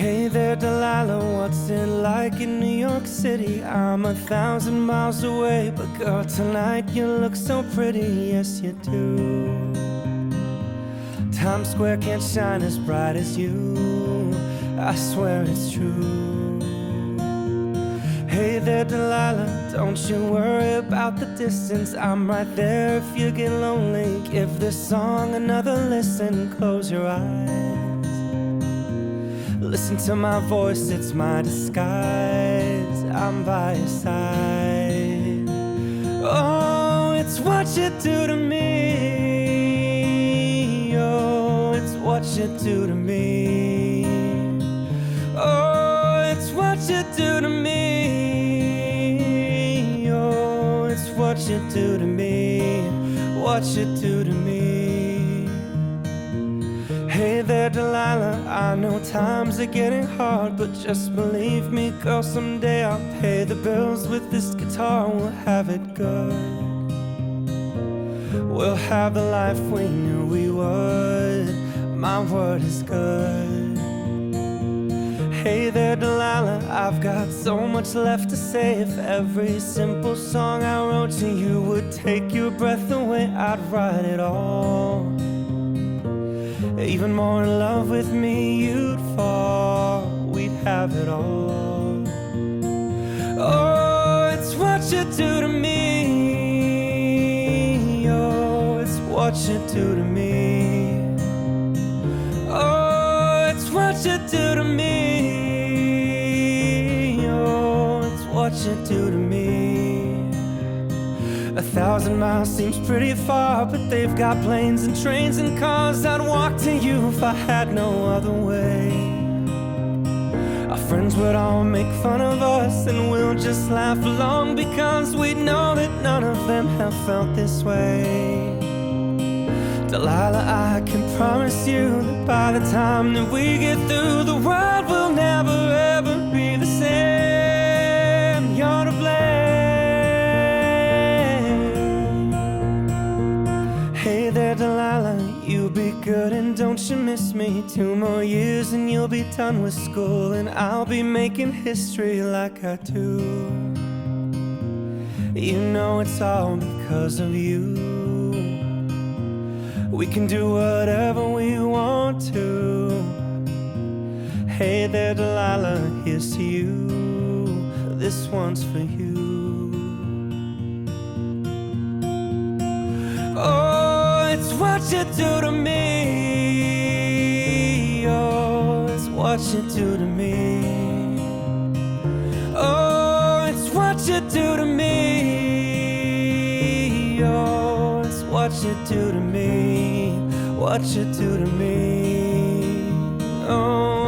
Hey there, Delilah, what's it like in New York City? I'm 1,000 miles away, but girl, tonight you look so pretty, yes you do. Times Square can't shine as bright as you, I swear it's true. Hey there, Delilah, don't you worry about the distance, I'm right there if you get lonely. Give this song another listen, close your eyes. Listen to my voice, it's my disguise, I'm by your side. Oh, it's what you do to me. Oh, it's what you do to me. Oh, it's what you do to me. Oh, it's what you do to me. What you do to me. Hey there, Delilah, I know times are getting hard, but just believe me, girl, someday I'll pay the bills with this guitar. We'll have it good. We'll have the life we knew we would. My word is good. Hey there, Delilah, I've got so much left to say. If every simple song I wrote to you would take your breath away, I'd write it all. Even more in love with me you'd fall. We'd have it all. Oh, it's what you do to me. Oh, it's what you do to me. Oh, it's what you do to me. Oh, it's what you do to me. 1,000 miles seems pretty far, but they've got planes and trains and cars. I'd walk to you if I had no other way. Our friends would all make fun of us, and we'll just laugh along, because we know that none of them have felt this way. Delilah, I can promise you that by the time that we get through, the world will never ever be the same. You're to blame. Hey there, Delilah, you be good and don't you miss me. 2 more years and you'll be done with school, and I'll be making history like I do. You know it's all because of you. We can do whatever we want to. Hey there, Delilah, here's to you. This one's for you. Oh, it's what you do to me. Oh, it's what you do to me. Oh, it's what you do to me. Oh, it's what you do to me. What you do to me. Oh.